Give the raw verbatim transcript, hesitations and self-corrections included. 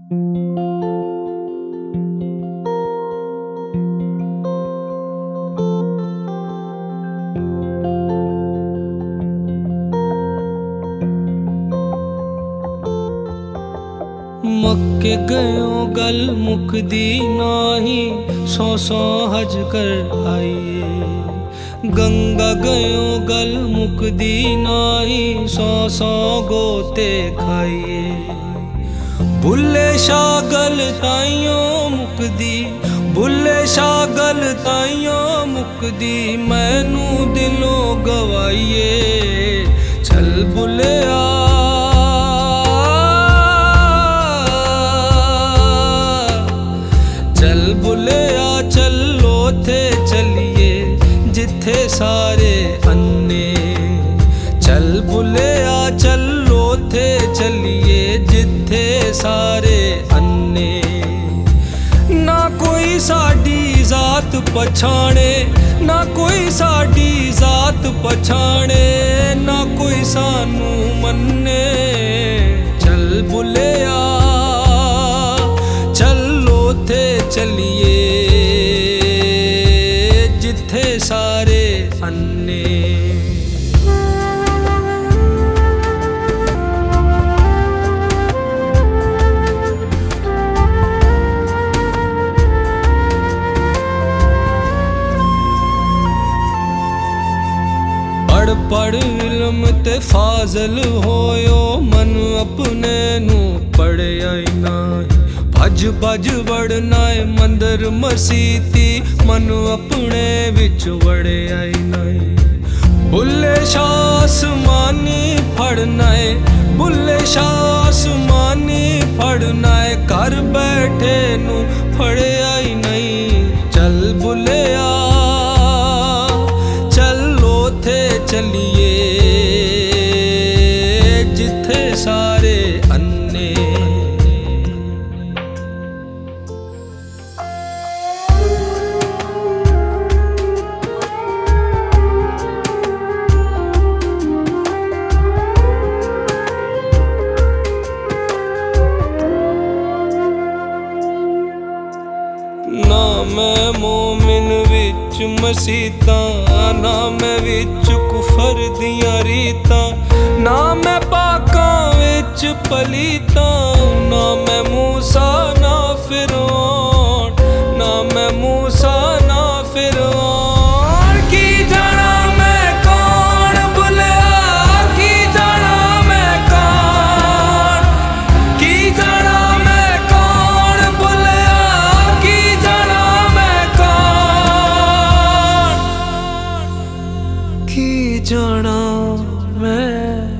मक्के गयो गल मुकदी नाही, सौ सौ हज कर आइए। गंगा गयो गल मुकदी नाही, सौ सौ गोते खाइए। बुल्ले शाह गल ताइयों मुकदी, बुल्ले शाह गल ताइयों मुकदी, मैनू दिलों गवाइए। चल बुल्लिया चल बुल्लिया चलो थे चलिए, जिथे सारे अन्ने। चल बुल्लिया चलो थे चलिए, जिथे सारे अन्ने। ना कोई साडी जात पछाणे, ना कोई साडी जात पछाणे, ना कोई सानू मन्ने। चल बुल्लिया चलो थे चलिए, जिथे सारे अन्ने। पढ़ पढ़ इल्म ते फाजल होयो, मन अपने नू पढ़िया ही नाही। भज भज वड़ना है मंदिर मसीती, मन अपने विच वड़िया ही नहीं। बुल्ले शाह आसमानी फड़ना है, बुल्ले शाह आसमानी फड़ना है, घर बैठे नू फड़िया ही नहीं। चल बुल्लिया चलो थे चलिए, जिथे सारे अन्ने। ना मैं मोमिन विच मसीतां, ना मैं विच कुफर दियां रीतां, ना मैं पाकां विच पलीतां। ना मैं मूसा ना फिरौन, ना मैं मूसा ना फिरौन। की जाना मैं कौन बुल्लिया, की जाना मैं कौन, की जाना मैं कौन बुल्लिया, की जाना मैं कौन, की जाना मैं।